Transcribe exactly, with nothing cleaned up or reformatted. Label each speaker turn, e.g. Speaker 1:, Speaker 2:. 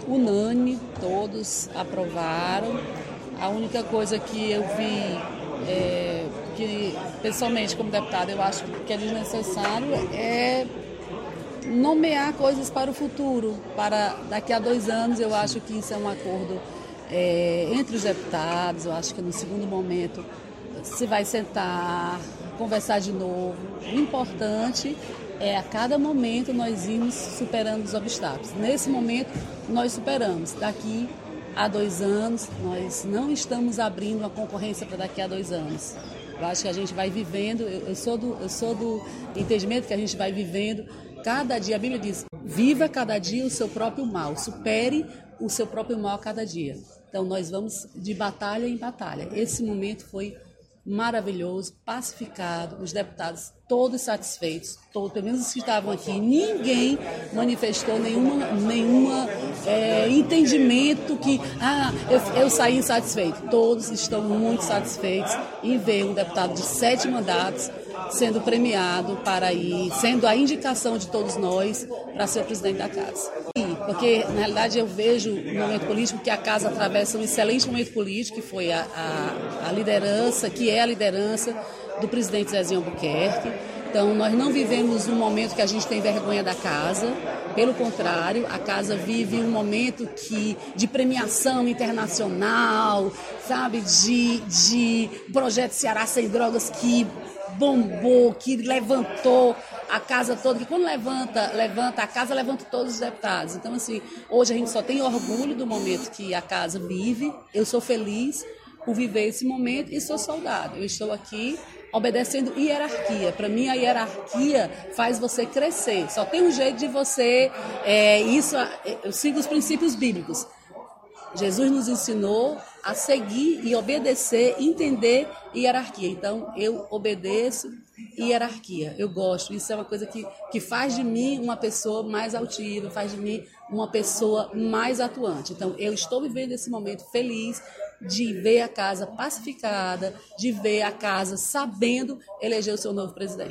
Speaker 1: unânime, todos aprovaram. A única coisa que eu vi, é, que pessoalmente como deputada eu acho que é desnecessário, é nomear coisas para o futuro, para daqui a dois anos. Eu acho que isso é um acordo é, entre os deputados. Eu acho que no segundo momento se vai sentar, conversar de novo. O importante é a cada momento nós irmos superando os obstáculos. Nesse momento nós superamos. Daqui a dois anos nós não estamos abrindo uma concorrência para daqui a dois anos. Eu acho que a gente vai vivendo, eu, eu, sou do, eu sou do entendimento que a gente vai vivendo cada dia. A Bíblia diz, viva cada dia o seu próprio mal, supere o seu próprio mal a cada dia. Então nós vamos de batalha em batalha. Esse momento foi maravilhoso, pacificado, os deputados todos satisfeitos, todos, pelo menos os que estavam aqui, ninguém manifestou nenhuma, nenhuma é, entendimento que ah, eu, eu saí insatisfeito. Todos estão muito satisfeitos em ver um deputado de sete mandatos sendo premiado para ir, sendo a indicação de todos nós para ser o presidente da casa. Porque, na realidade, eu vejo no momento político que a casa atravessa um excelente momento político, que foi a, a, a liderança, que é a liderança do presidente Zezinho Albuquerque. Então, nós não vivemos um momento que a gente tem vergonha da casa, pelo contrário, a casa vive um momento que, de premiação internacional, sabe, de, de projeto Ceará Sem Drogas que bombou, que levantou a casa toda, que quando levanta, levanta a casa, levanta todos os deputados. Então, assim, hoje a gente só tem orgulho do momento que a casa vive. Eu sou feliz por viver esse momento e sou soldado. Eu estou aqui obedecendo hierarquia. Para mim, a hierarquia faz você crescer. Só tem um jeito de você... É, isso, eu sigo os princípios bíblicos. Jesus nos ensinou a seguir e obedecer, entender hierarquia. Então, eu obedeço hierarquia. Eu gosto. Isso é uma coisa que, que faz de mim uma pessoa mais altiva, faz de mim uma pessoa mais atuante. Então, eu estou vivendo esse momento feliz de ver a casa pacificada, de ver a casa sabendo eleger o seu novo presidente.